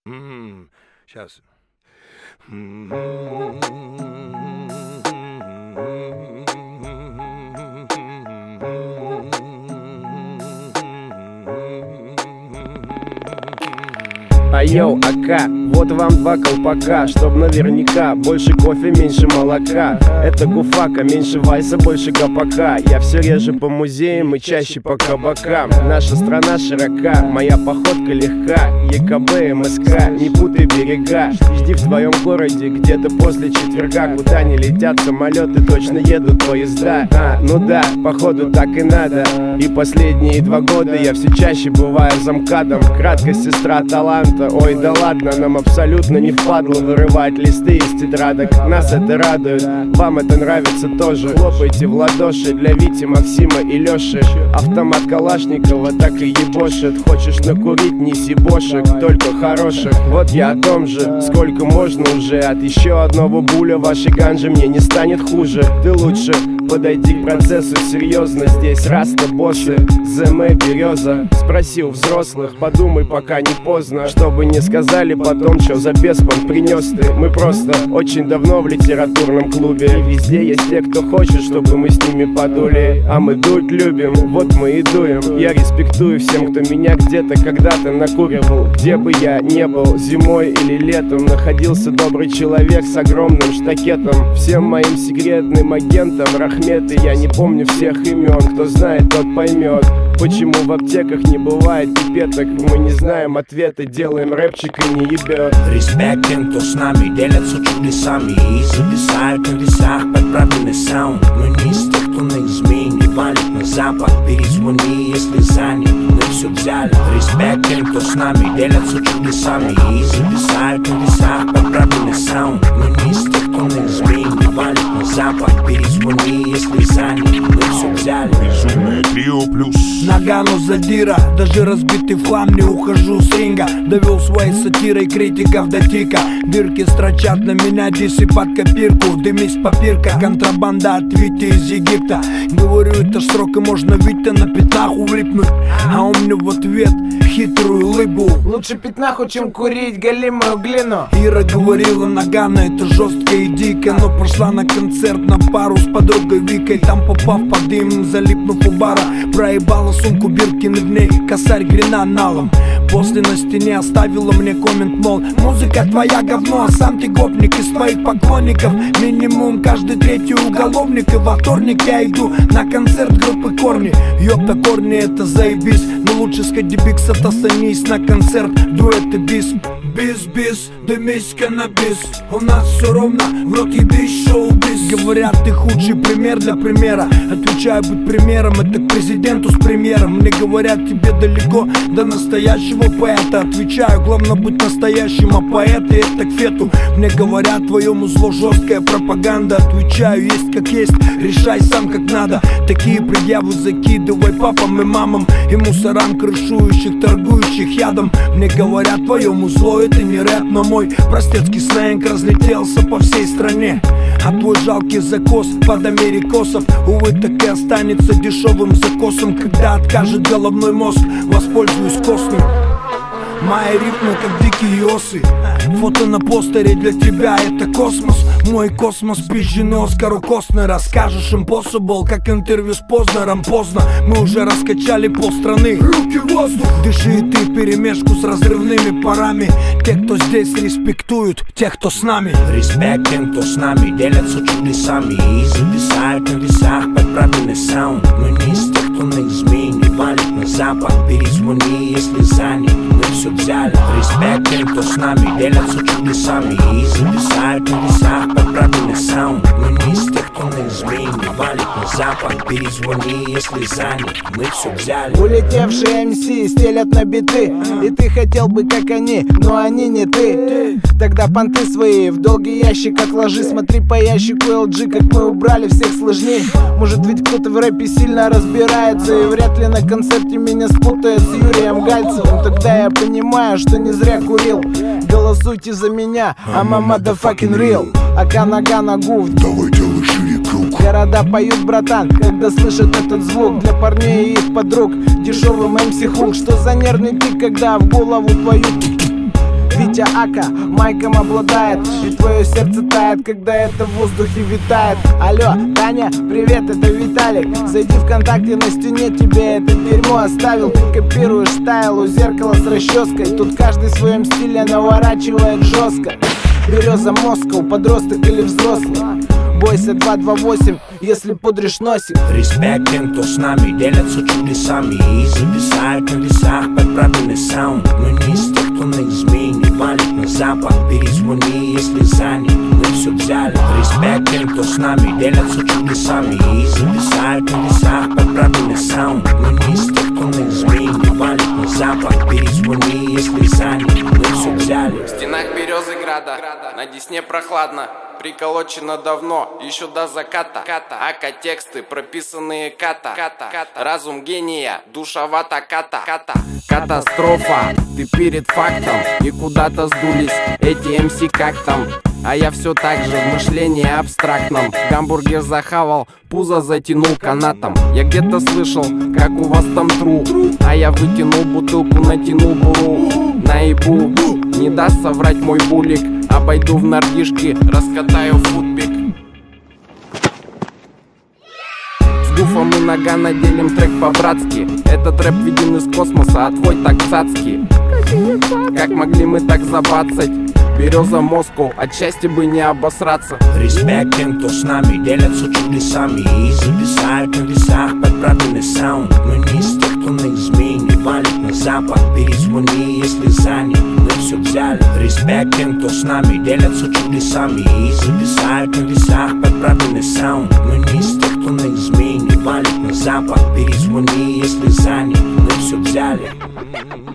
Сейчас. Айоу, АК, вот вам 2 колпака, чтоб наверняка больше кофе, меньше молока. Это гуфака, меньше вайса, больше гопака. Я все реже по музеям и чаще по кабакам. Наша страна широка, моя походка легка. ЕКБ, МСК, не путай берега. Жди в твоем городе где-то после четверга. Куда не летят самолеты, точно едут поезда. Ну да, походу так и надо. И последние 2 года я все чаще бываю замкадом. Краткость сестра таланта. Ой, да ладно, нам абсолютно не впадло вырывать листы из тетрадок. Нас это радует, вам это нравится тоже. Хлопайте в ладоши для Вити, Максима и Лёши. Автомат Калашникова так и ебошит. Хочешь накурить, неси бошек, только хороших. Вот я о том же, сколько можно уже. От еще одного буля вашей ганжи мне не станет хуже. Ты лучше подойди к процессу серьезно. Здесь раста боссы, ЗМ береза. Спроси у взрослых, подумай, пока не поздно. Чтобы не сказали потом, что за беспон принес ты. Мы просто очень давно в литературном клубе. И везде есть те, кто хочет, чтобы мы с ними подули. А мы дуть любим, вот мы и дуем. Я респектую всем, кто меня где-то когда-то накуривал. Где бы я не был, зимой или летом, находился добрый человек с огромным штакетом. Всем моим секретным агентам рахметы. Я не помню всех имен, кто знает, тот поймет. Почему в аптеках не бывает пипеток? Мы не знаем ответа, делаем рэпчик и не ебет. Респект тем, кто с нами делятся чудесами и зависают на весах под правильный саунд. Но не из тех, кто на измене валит на запад. Перезвони, если занят, мы все взяли. Респект тем, кто с нами делятся чудесами и зависают на весах под правильный саунд. Но не из тех, кто на измене валит на запад. Перезвони, если занят, мы все взяли. Безумное трио плюс Нагану задира, даже разбитый в хлам не ухожу с ринга. Довел своей сатирой критиков до тика. Дырки строчат на меня, дисы под копирку. Дымись попирка, контрабанда от Вити из Египта. Говорю, это срок и можно Витя на пятнах улипнуть. А он мне в ответ хитрую улыбу. Лучше пятнаху, чем курить галимую глину. Ира говорила, Нагана это жестко и дико. Но пошла на концерт на пару с подругой Викой. Там попав под дым, залипнув у бара, проебала сумку Биркины, в ней косарь гренаналом. После на стене оставила мне коммент, мол, музыка твоя говно, а сам ты гопник из твоих поклонников. Минимум каждый третий уголовник. И во вторник я иду на концерт группы Корни. Ёпта, Корни это заебись. Но лучше сходи бикс, отостанись на концерт дуэты бис. Бис-бис, дымись каннабис. У нас все ровно, в рот ебись, шоу-биз. Говорят, ты худший пример для примера. Отвечаю, быть примером, это к президенту с премьером. Мне говорят, тебе далеко до настоящего поэта. Отвечаю, главное быть настоящим, а поэты это к фету. Мне говорят, твоему зло жесткая пропаганда. Отвечаю, есть как есть, решай сам как надо. Такие предъявы закидывай папам и мамам и мусорам, крышующих, торгующих ядом. Мне говорят, твоему зло это не рэп, но мой простецкий сленг разлетелся по всей стране. А твой жалкий закос под америкосов, увы, так и останется дешевым закосом. Когда откажет головной мозг, воспользуюсь костным. Мои рифмы как дикие осы. Фото на постере для тебя это космос. Мой космос пизженый Оскару Костнера. Скажешь impossible, как интервью с Познером. Поздно, мы уже раскачали полстраны. Руки в воздух. Дыши и ты вперемешку с разрывными парами. Те, кто здесь респектуют, тех, кто с нами. Респект тем, кто с нами делятся чудесами и зависают на весах под правильный саунд. Но не из тех, кто на измене валит на запад. Перезвони, если занят, мы все взяли. Респект тем, кто с нами делятся чудесами и зависают на весах под правильный саунд. Но не из тех, кто на измене валит на запад. Перезвони, если занят, мы все взяли. Улетевшие МС стелят на биты, и ты хотел бы как они, но они не ты. Тогда понты свои в долгий ящик отложи. Смотри по ящику LG, как мы убрали всех сложней. Может ведь кто-то в рэпе сильно разбирается, и вряд ли на концерте меня спутает с Юрием Гальцевым. Тогда я понимаю, что не зря курил. Голосуйте за меня, I'm a motherfucking real. Ака нога на гуф, давай делай шире круг. Города поют, братан, когда слышат этот звук. Для парней и их подруг дешевым MC хук. Что за нервный тик, когда в голову твою Витя Ака майком обладает, и твое сердце тает, когда это в воздухе витает. Алло, Таня, привет, это Виталик. Зайди ВКонтакте, на стене тебе это дерьмо оставил. Ты копируешь стайл у зеркала с расческой. Тут каждый в своем стиле наворачивает жестко. Береза Москва, подросток или взрослый. Бойся 228, если пудришь носик. Респект тем, кто с нами делятся чудесами и зависают на весах под правильный саунд. Мы не из тех, кто на измене валит на запад. Перезвони, если занят, мы все взяли. Респект тем, кто с нами делятся чудесами и зависают на весах под правильный саунд. Мы не из тех, кто на измене валит на запад. Перезвони, если занят, мы все взяли. В стенах Березыграда на Десне прохладно. Приколочено давно, еще до заката. Ака тексты, прописанные ката. Разум гения, душевата ката. Катастрофа, ты перед фактом. И куда-то сдулись эти МС как там. А я все так же в мышлении абстрактном. Гамбургер захавал, пузо затянул канатом. Я где-то слышал, как у вас там тру. А я вытянул бутылку, натянул буру. Наебу, не даст соврать мой булик. Обойду в нордишки, раскатаю футбик. С Гуфом и Нагано делим трек по-братски. Этот рэп виден из космоса, а твой так цацкий. Как могли мы так забацать? Береза Москва, от счастья бы не обосраться. Респект тем, кто с нами делятся чудесами и зависают на весах под правильный саунд. Мы не из тех, кто на измене валит на запад. Перезвони, если занят, мы все взяли. Респект тем, кто с нами делятся чудесами и зависают на весах под правильный саунд. Мы не из тех, кто на измене валит на запад. Перезвони, если занят, мы все взяли.